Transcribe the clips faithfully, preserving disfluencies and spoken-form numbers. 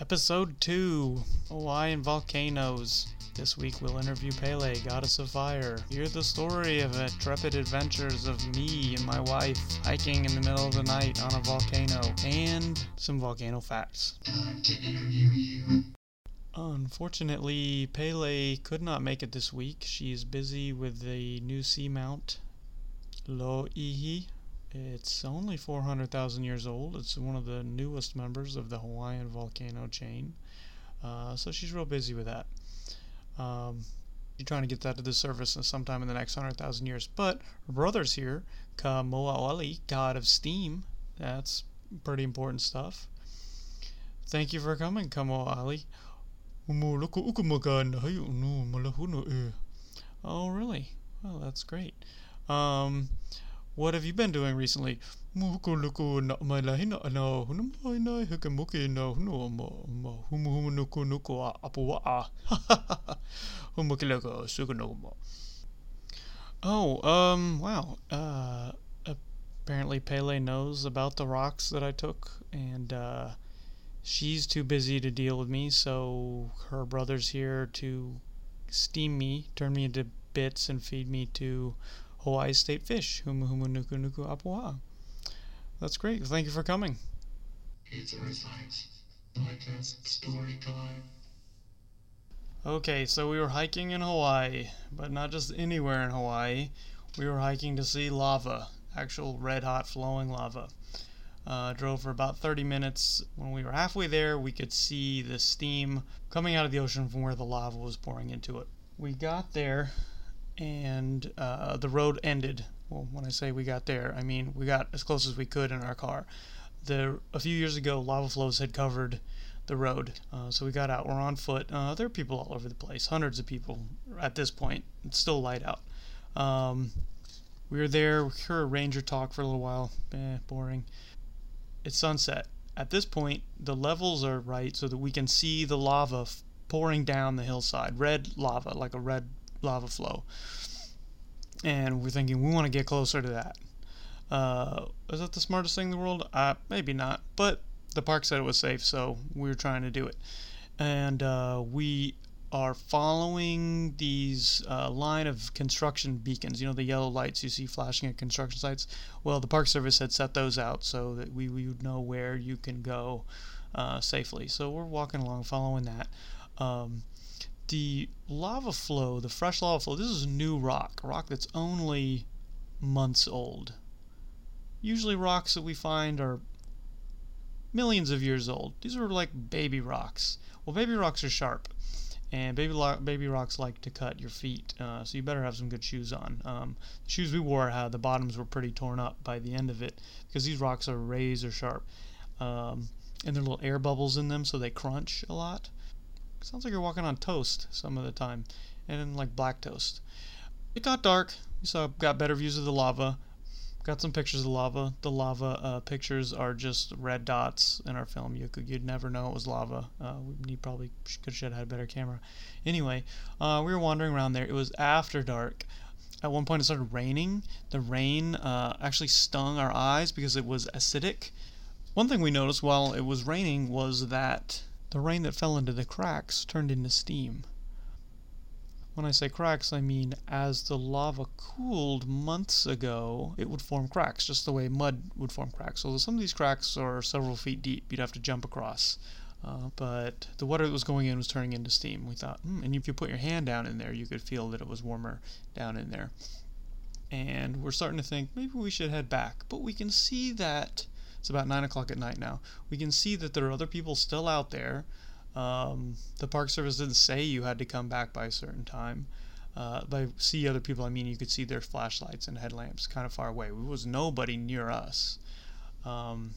Episode two, Hawaiian Volcanoes. This week we'll interview Pele, Goddess of Fire. Hear the story of intrepid adventures of me and my wife hiking in the middle of the night on a volcano, and some volcano facts. Time to interview you. Unfortunately, Pele could not make it this week. She is busy with the new seamount, Lo'ihi. It's only four hundred thousand years old. It's one of the newest members of the Hawaiian volcano chain. Uh, so she's real busy with that. Um, she's trying to get that to the surface sometime in the next one hundred thousand years. But her brother's here, Ka Moa'oli, god of steam. That's pretty important stuff. Thank you for coming, Ka Moa'oli. Oh, really? Well, that's great. Um... What have you been doing recently? Oh, um, wow. Uh, apparently Pele knows about the rocks that I took, and uh, she's too busy to deal with me, so her brother's here to steam me, turn me into bits, and feed me to Hawaii state fish. Humu humu nuku nuku apua'a. That's great. Thank you for coming. It's Earth Hikes Podcast Story Time. Okay, so we were hiking in Hawaii, but not just anywhere in Hawaii. We were hiking to see lava, actual red hot flowing lava. Uh, drove for about thirty minutes. When we were halfway there, we could see the steam coming out of the ocean from where the lava was pouring into it. We got there, and uh, the road ended. Well, when I say we got there, I mean we got as close as we could in our car. The, a few years ago, lava flows had covered the road, uh, so we got out. We're on foot. Uh, there are people all over the place, hundreds of people at this point. It's still light out. Um, we were there, we heard a ranger talk for a little while. Eh, boring. It's sunset. At this point, the levels are right so that we can see the lava f- pouring down the hillside. Red lava, like a red lava flow, and we're thinking we want to get closer to that. Uh, is that the smartest thing in the world? Uh, maybe not, but the park said it was safe, so we were trying to do it. And uh, we are following these uh, line of construction beacons, you know, the yellow lights you see flashing at construction sites. Well, the Park Service had set those out so that we, we would know where you can go uh, safely. So we're walking along following that. Um, The lava flow, the fresh lava flow, this is new rock, rock that's only months old. Usually rocks that we find are millions of years old. These are like baby rocks. Well, baby rocks are sharp, and baby lo- baby rocks like to cut your feet, uh, so you better have some good shoes on. Um, the shoes we wore had the bottoms were pretty torn up by the end of it, because these rocks are razor sharp, um, and there are little air bubbles in them, so they crunch a lot. Sounds like you're walking on toast some of the time, and then like black toast. It got dark. We saw got better views of the lava. Got some pictures of the lava. The lava uh, pictures are just red dots in our film. You could you'd never know it was lava. Uh, we probably could should have had a better camera. Anyway, uh, we were wandering around there. It was after dark. At one point, it started raining. The rain uh, actually stung our eyes because it was acidic. One thing we noticed while it was raining was that the rain that fell into the cracks turned into steam. When I say cracks, I mean as the lava cooled months ago, it would form cracks, just the way mud would form cracks. So some of these cracks are several feet deep. You'd have to jump across. Uh, but the water that was going in was turning into steam. We thought, hmm, and if you put your hand down in there, you could feel that it was warmer down in there. And we're starting to think, maybe we should head back. But we can see that it's about nine o'clock at night now. We can see that there are other people still out there. Um, the Park Service didn't say you had to come back by a certain time. Uh, by see other people, I mean you could see their flashlights and headlamps kind of far away. There was nobody near us. Um,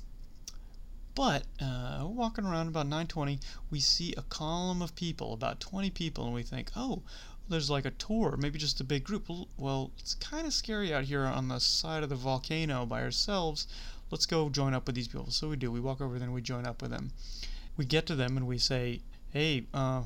but uh, we're walking around about nine twenty. We see a column of people, about twenty people, and we think, oh, there's like a tour, maybe just a big group. Well, it's kind of scary out here on the side of the volcano by ourselves. Let's go join up with these people. So we do. We walk over there and we join up with them. We get to them and we say, hey, uh,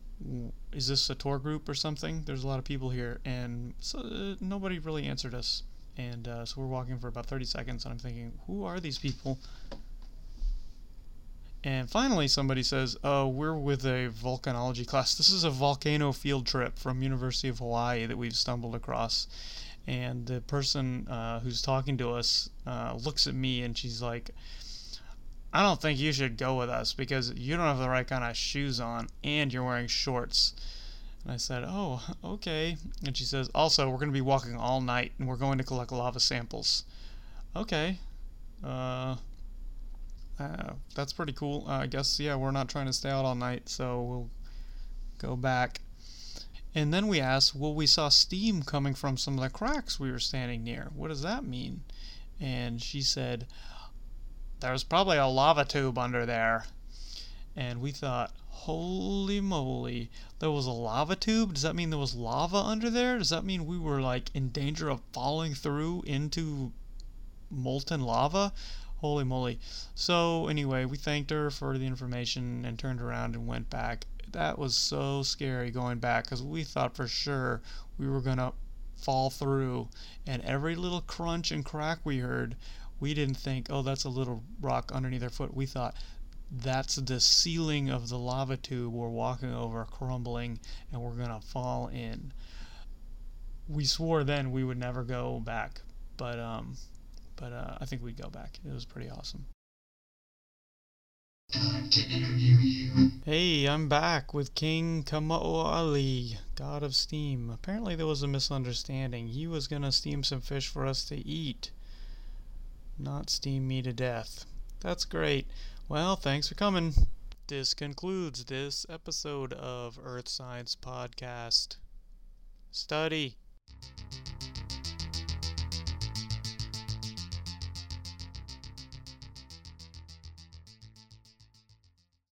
is this a tour group or something? There's a lot of people here. And so uh, nobody really answered us. And uh, so we're walking for about thirty seconds, and I'm thinking, who are these people? And finally, somebody says, oh, we're with a volcanology class. This is a volcano field trip from University of Hawaii that we've stumbled across. And the person uh, who's talking to us uh, looks at me and she's like, I don't think you should go with us because you don't have the right kind of shoes on and you're wearing shorts. And I said, oh, okay. And she says, also, we're going to be walking all night and we're going to collect lava samples. Okay. Uh... Uh, that's pretty cool. Uh, I guess, yeah, we're not trying to stay out all night, so we'll go back. And then we asked, well, we saw steam coming from some of the cracks we were standing near. What does that mean? And she said, there's probably a lava tube under there. And we thought, holy moly, there was a lava tube? Does that mean there was lava under there? Does that mean we were, like, in danger of falling through into molten lava? Holy moly. So anyway, we thanked her for the information and turned around and went back. That was so scary going back because we thought for sure we were going to fall through. And every little crunch and crack we heard, we didn't think, oh, that's a little rock underneath our foot. We thought that's the ceiling of the lava tube we're walking over crumbling and we're going to fall in. We swore then we would never go back. But, um... But uh, I think we'd go back. It was pretty awesome. Time to interview you. Hey, I'm back with King Kamaoali, god of steam. Apparently there was a misunderstanding. He was going to steam some fish for us to eat, not steam me to death. That's great. Well, thanks for coming. This concludes this episode of Earth Science Podcast. Study.